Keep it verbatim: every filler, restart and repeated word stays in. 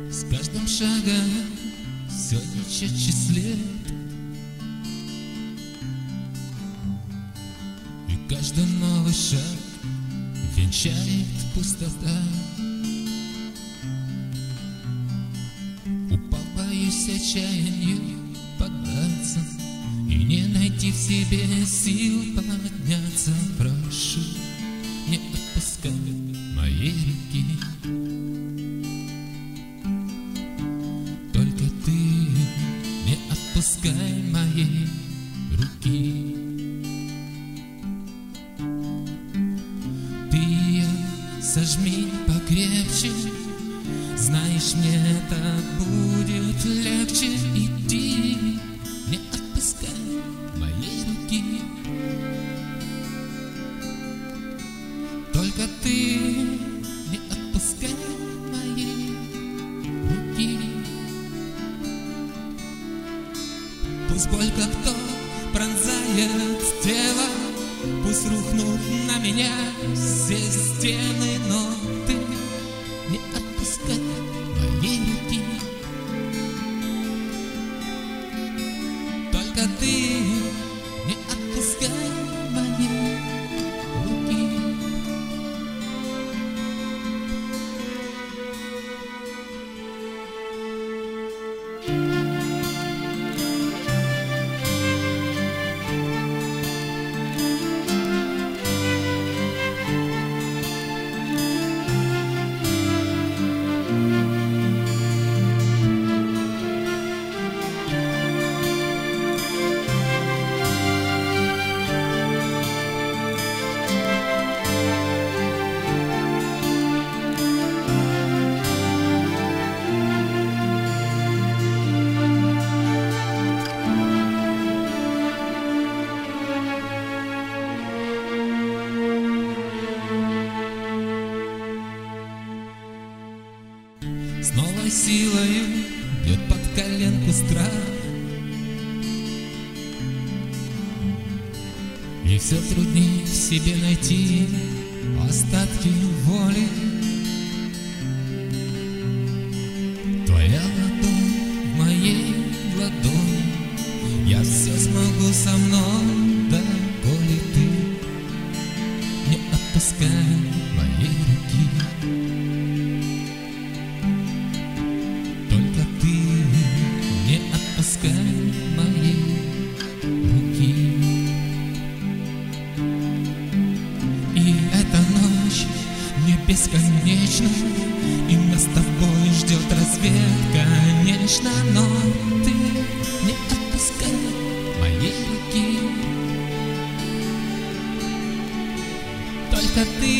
С каждым шагом все нечетчислее, и каждый новый шаг венчает пустота. Упал, боюсь отчаянию поддаться и не найти в себе сил подняться. Прошу, не отпускай моей руки. Только ты не отпускай моей руки. Ты ее сожми покрепче, знаешь, мне так будет легче идти. Не отпускай моей руки. Только ты не отпускай моей руки. Пусть боль как то пронзает тело, пусть рухнут на меня все стены, но ты не отпускай моей руки. Только ты не отпускай моей руки. С новой силой бьет под коленку страх, и все труднее в себе найти остатки воли. Твоя ладонь в моей ладони, я все смогу со мной, да коли ты не отпускай моей руки. Только ты не отпускай моей руки. И эта ночь не бесконечна, и нас с тобой ждет рассвет, конечно, но ты не отпускай моей руки. Только ты